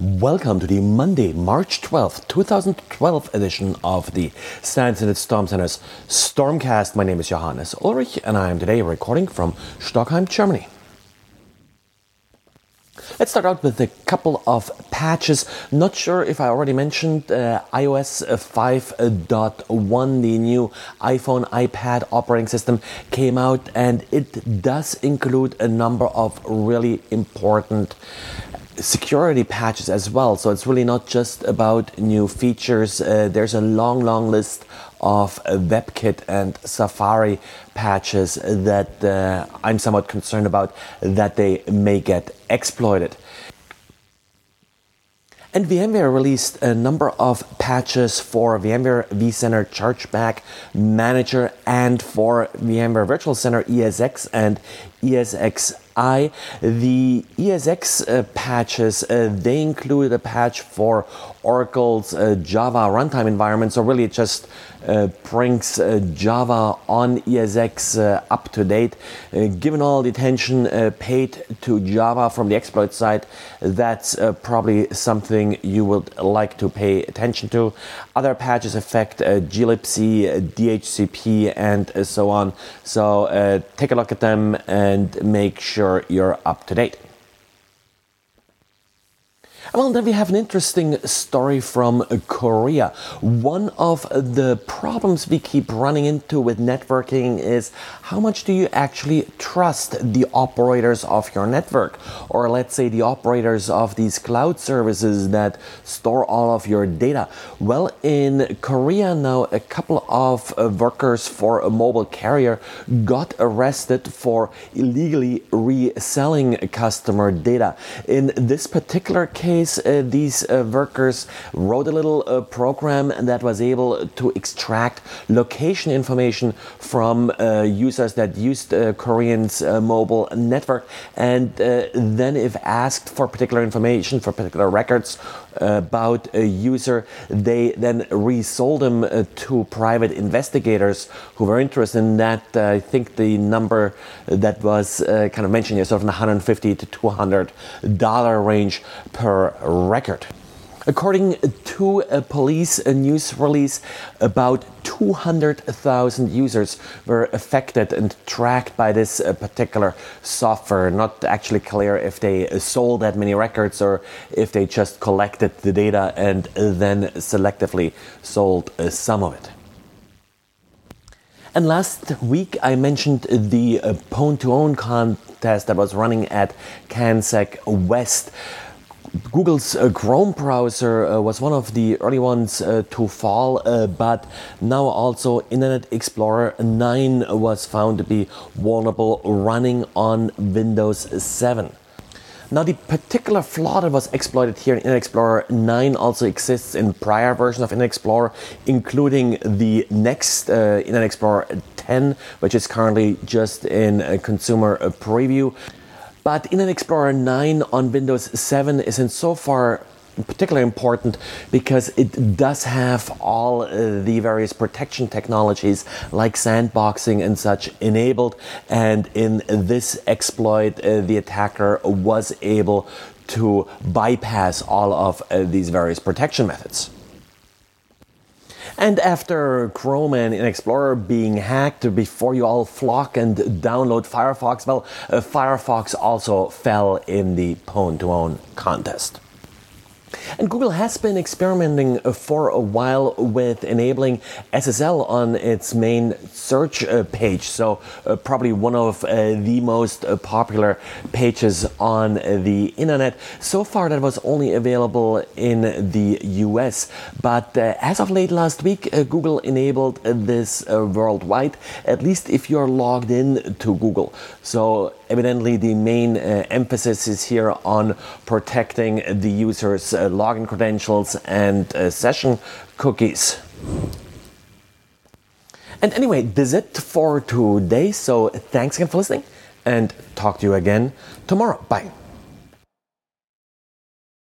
Welcome to the Monday, March 12th, 2012 edition of the STANCE Storm Center's Stormcast. My name is Johannes Ulrich and I am today recording from Stockholm, Germany. Let's start out with a couple of patches. Not sure if I already mentioned iOS 5.1, the new iPhone, iPad operating system came out, and it does include a number of really important security patches as well. So it's really not just about new features. There's a long list of WebKit and Safari patches that I'm somewhat concerned about that they may get exploited. And VMware released a number of patches for VMware vCenter Chargeback Manager and for VMware Virtual Center ESX and ESXi. The ESX patches, they included a patch for Oracle's Java runtime environment. So really it just brings Java on ESX up to date. Given all the attention paid to Java from the exploit side, that's probably something you would like to pay attention to. Other patches affect glibc, DHCP, and so on. So take a look at them and make sure you're up to date. Well, then we have an interesting story from Korea. One of the problems we keep running into with networking is how much do you actually trust the operators of your network? Or let's say the operators of these cloud services that store all of your data. Well, in Korea now, a couple of workers for a mobile carrier got arrested for illegally reselling customer data. In this particular case, these workers wrote a little program that was able to extract location information from users that used Korean's mobile network, and then if asked for particular information, for particular records about a user, they then resold them to private investigators who were interested in that. I think the number that was kind of mentioned here, sort of in the $150 to $200 range per record. According to a police news release, about 200,000 users were affected and tracked by this particular software. Not actually clear if they sold that many records or if they just collected the data and then selectively sold some of it. And last week I mentioned the Pwn2Own contest that was running at CanSec West. Google's Chrome browser was one of the early ones to fall, but now also Internet Explorer 9 was found to be vulnerable running on Windows 7. Now, the particular flaw that was exploited here in Internet Explorer 9 also exists in prior versions of Internet Explorer, including the next Internet Explorer 10, which is currently just in a consumer preview. But Internet Explorer 9 on Windows 7 is in so far particularly important because it does have all the various protection technologies like sandboxing and such enabled, and in this exploit the attacker was able to bypass all of these various protection methods. And after Chrome and Internet Explorer being hacked, before you all flock and download Firefox, well, Firefox also fell in the Pwn2Own contest. And Google has been experimenting for a while with enabling SSL on its main search page. So probably one of the most popular pages on the internet. So far that was only available in the US. But as of late last week, Google enabled this worldwide, at least if you're logged in to Google. So evidently the main emphasis is here on protecting the user's login credentials and session cookies. And anyway, that's it for today. So thanks again for listening and talk to you again tomorrow. Bye.